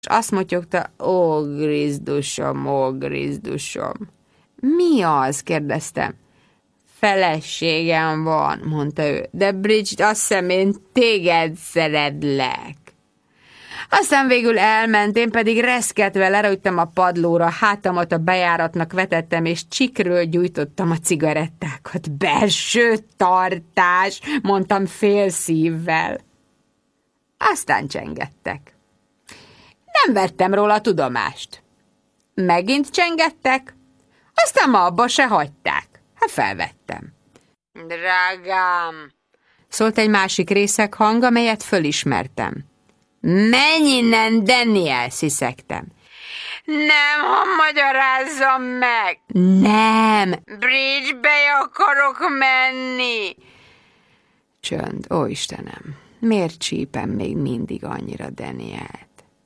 és azt motyogta, ó, Grizdusom. Mi az? kérdeztem. Feleségem van, mondta ő, de Bridget, azt hiszem, én téged szeretlek. Aztán végül elment, én pedig reszketve lerújtam a padlóra, hátamat a bejáratnak vetettem, és csikről gyújtottam a cigarettákat. Belső tartás, mondtam fél szívvel. Aztán csengettek. Nem vettem róla tudomást. Megint csengettek, aztán ma abba se hagyták. Hát felvettem. Drágám, szólt egy másik részeg hang, amelyet fölismertem. Menj innen, Daniel, sziszegtem. Nem, ha magyarázzam meg. Nem. Bridge-be akarok menni. Csönd, ó Istenem, miért csípem még mindig annyira Danielt?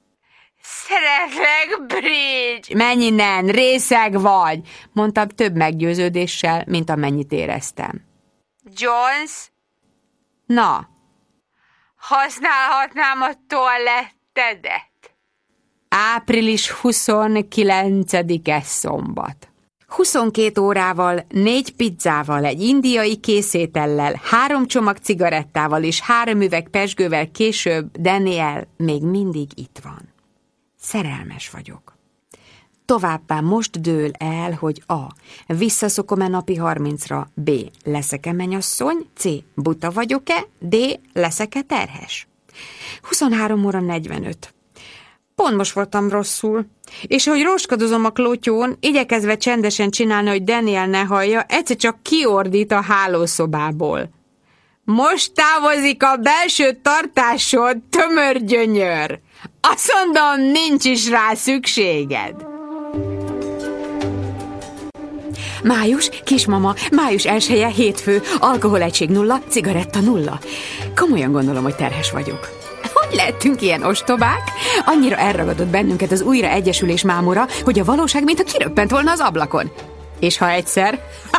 Szeretlek, Bridge! Menj innen, részeg vagy! Mondtam több meggyőződéssel, mint amennyit éreztem. Jones? Na? Használhatnám a toalettedet? Április 29-e szombat. 22 órával, 4 pizzával, egy indiai készétellel, 3 csomag cigarettával és 3 üveg pezsgővel később Daniel még mindig itt van. Szerelmes vagyok. Továbbá most dől el, hogy A. Visszaszokom-e napi 30-ra, B. Leszek-e mennyasszony, C. Buta vagyok-e, D. Leszek-e terhes. 23 óra 45. Pont most voltam rosszul, és ahogy róskadozom a klotyón, igyekezve csendesen csinálni, hogy Daniel ne hallja, egyszer csak kiordít a hálószobából. Most távozik a belső tartásod, tömör gyönyör! Azt mondom, nincs is rá szükséged. Május, kismama, május 1-e, hétfő, alkoholegység 0, cigaretta 0. Komolyan gondolom, hogy terhes vagyok. Hogy lettünk ilyen ostobák? Annyira elragadott bennünket az újraegyesülés mámora, hogy a valóság mintha kiröppent volna az ablakon. És ha egyszer...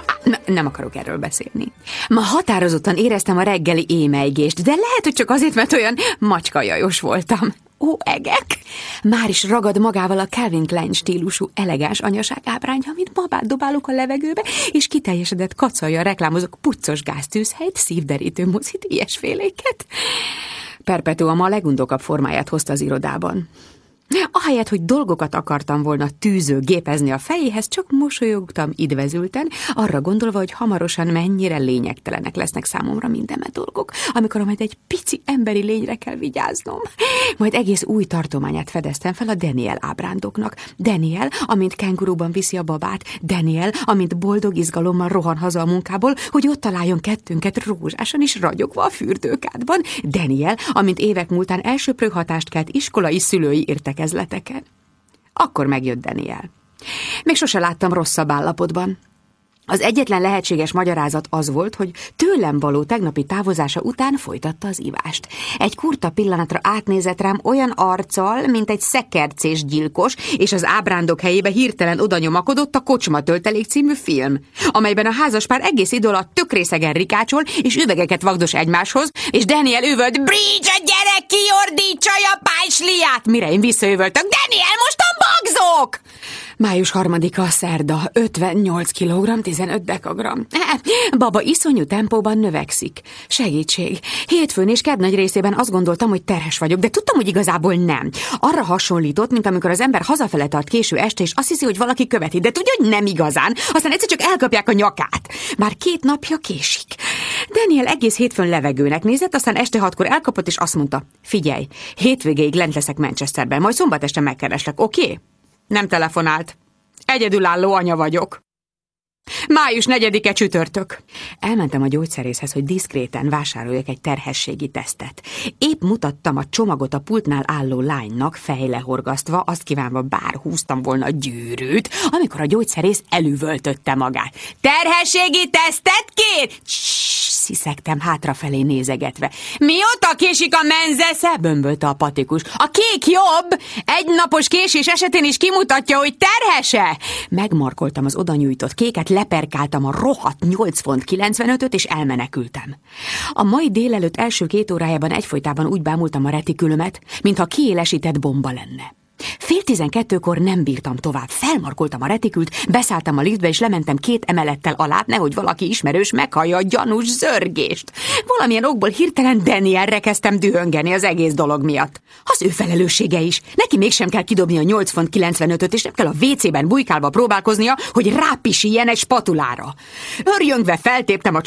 nem akarok erről beszélni. Ma határozottan éreztem a reggeli émelygést, de lehet, hogy csak azért, mert olyan macskajajos voltam. Ó, egek! Már is ragad magával a Calvin Klein stílusú elegáns anyaság ábránya, amit babát dobálok a levegőbe, és kiteljesedett kacajjal reklámozok puccos gáztűzhelyt, szívderítő mozit, ilyesféléket. Perpetuum a legundokabb formáját hozta az irodában. Ahelyett, hogy dolgokat akartam volna gépezni a fejéhez, csak mosolyogtam idvezülten, arra gondolva, hogy hamarosan mennyire lényegtelenek lesznek számomra mindenme dolgok, amikor majd egy pici emberi lényre kell vigyáznom. Majd egész új tartományát fedeztem fel a Daniel ábrándoknak. Daniel, amint kenguruban viszi a babát, Daniel, amint boldog izgalommal rohan haza a munkából, hogy ott találjon kettőnket rózsásan és ragyogva a fürdőkádban, Daniel, amint évek múltán elsöprő hatást kelt iskolai szülői értekezleteken. Akkor megjött Daniel. Még sose láttam rosszabb állapotban. Az egyetlen lehetséges magyarázat az volt, hogy tőlem való tegnapi távozása után folytatta az ivást. Egy kurta pillanatra átnézett rám olyan arccal, mint egy szekercés gyilkos, és az ábrándok helyébe hirtelen odanyomakodott a Kocsma töltelék című film, amelyben a házaspár egész idő alatt tökrészegen rikácsol, és üvegeket vagdos egymáshoz, és Daniel üvölt, Bridge, a gyerek kiordítsa a pásliát, mire én visszaüvöltök, Daniel, most a bagzok! Május 3-a, szerda, 58 kg, 15 dekagram. Baba iszonyú tempóban növekszik. Segítség. Hétfőn és kedd nagy részében azt gondoltam, hogy terhes vagyok, de tudtam, hogy igazából nem. Arra hasonlított, mint amikor az ember hazafele tart késő este, és azt hiszi, hogy valaki követi, de tudja, hogy nem igazán. Aztán egyszer csak elkapják a nyakát. Már 2 napja késik. Daniel egész hétfőn levegőnek nézett, aztán este 6-kor elkapott, és azt mondta, figyelj, hétvégéig lent leszek Manchesterben, majd szombat este megkereslek, oké? Nem telefonált. Egyedülálló anya vagyok. Május 4-e csütörtök. Elmentem a gyógyszerészhez, hogy diszkréten vásároljak egy terhességi tesztet. Épp mutattam a csomagot a pultnál álló lánynak, fejlehorgasztva, azt kívánva bár húztam volna a gyűrűt, amikor a gyógyszerész elüvöltötte magát. Terhességi tesztet kér? Sziszegtem hátrafelé nézegetve. Mióta késik a menzesze? Bömbölte a patikus. A kék jobb! 1 napos késés esetén is kimutatja, hogy terhese! Megmarkoltam az odanyújtott kéket, leperkáltam a rohadt 8 font 95-öt, és elmenekültem. A mai délelőtt első 2 órájában egyfolytában úgy bámultam a retikülömet, mintha kiélesített bomba lenne. 10:30-kor nem bírtam tovább. Felmarkoltam a retikült, beszálltam a liftbe, és lementem 2 emelettel alá, nehogy valaki ismerős meghallja a gyanús zörgést. Valamilyen okból hirtelen Danielre kezdtem dühöngeni az egész dolog miatt. Az ő felelőssége is. Neki mégsem kell kidobni a 8,95 €, és nem kell a WC-ben bujkálva próbálkoznia, hogy rápisiljen egy spatulára. Örjöngve feltéptem a